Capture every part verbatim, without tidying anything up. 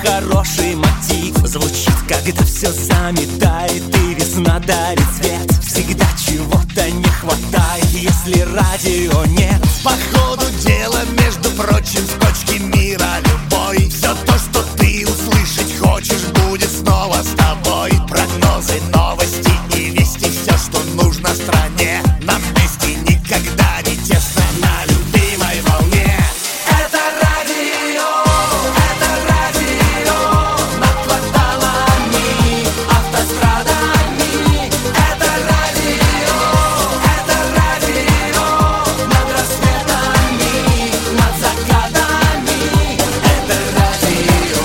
хороший мотив звучит, когда все заметает и весна дарит цвет. Всегда чего-то не хватает, если радио нет. По ходу дела, между прочим, с точки мира любой, все то, что ты услышать хочешь, будет снова с тобой. Прогнозы, новости и вести, все, что нужно стране. Нам вместе никогда не тесно на любимой волне. Это радио, это радио над кварталами, автострадами. Это радио, это радио над рассветами, над закатами. Это радио,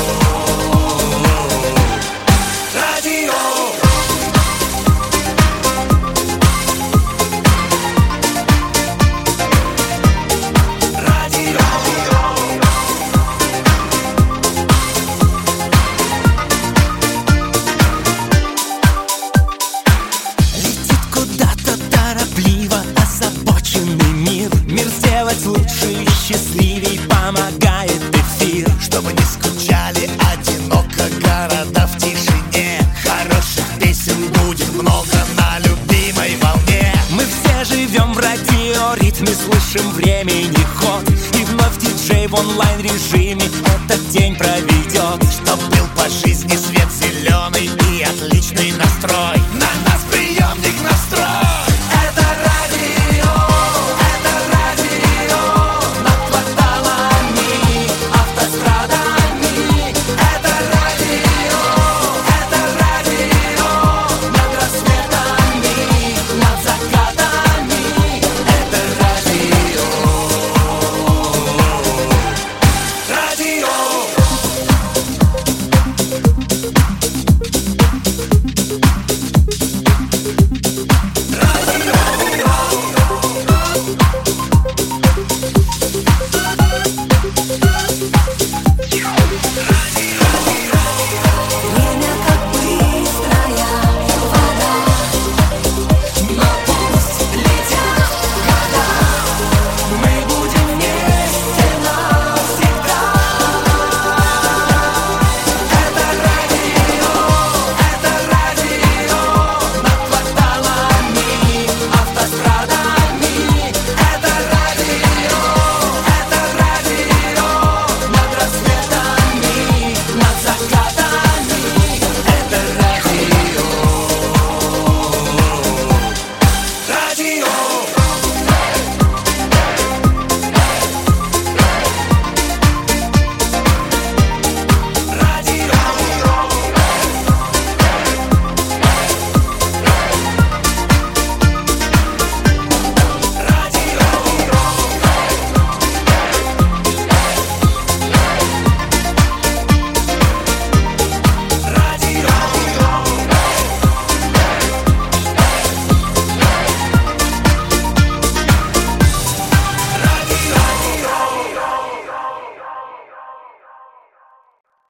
радио. Летит куда-то торопливо озабоченный мир. Мир сделать лучше и счастливей помогает эфир. Чтобы не скучали одиноко города в тишине, хороших песен будет много на любимой волне. Мы все живем в радиоритме, слышим времени ход. И вновь диджей в онлайн-режиме этот день проведет. Чтоб был по жизни свет зеленый и отличный настрой. На нас приемник настроен.